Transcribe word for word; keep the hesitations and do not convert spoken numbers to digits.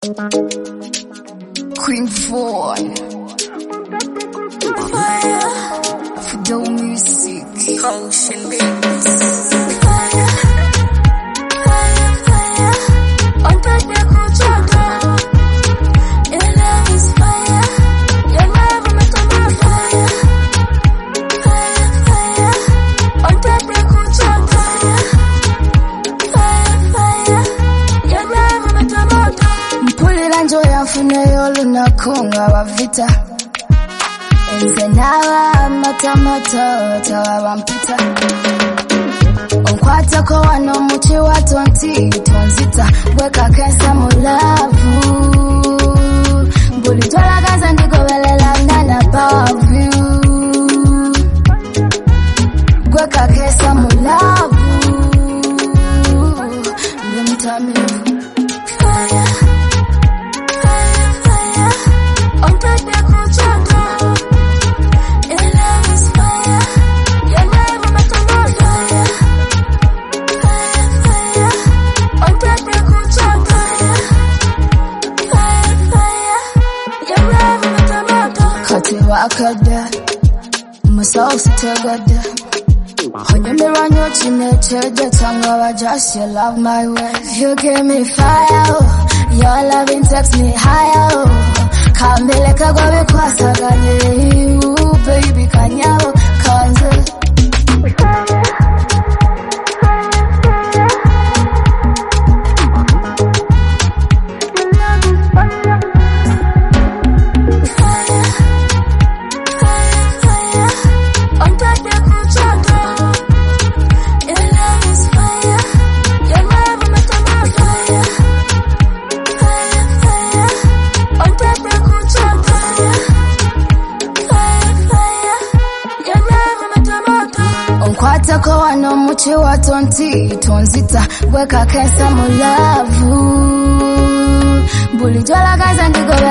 Queen Four Fire Fido Music Ocean Babies Fire Fire Fire On top ya kuchota Your love is fire Your love umetama fire Fire Fire On top ya kuchota Fire Fire Your love umetama Mpulira njo yafuneyo lunakunga wa vita Enze nawa matamoto tawa wampita Onkwata ko wano muchi wa tonti tonzita Weka kensa mulavu Mbuli tola gaza ndiko welela nana bavu Weka kensa mulavu Limtamivu Fire Fire Fire On top ya kuchota Wakada Masausi tegada Honyemira nyochi necheje Tangawa just you love my ways You give me fire oh. Your loving takes me higher oh. Kambele kagwawe kwa sagane Ooh, baby kanyao Kanze Onkwata ko wano muchi wa tonti tonzita Weka kensa mulavu Mbuli jola gaza ndigo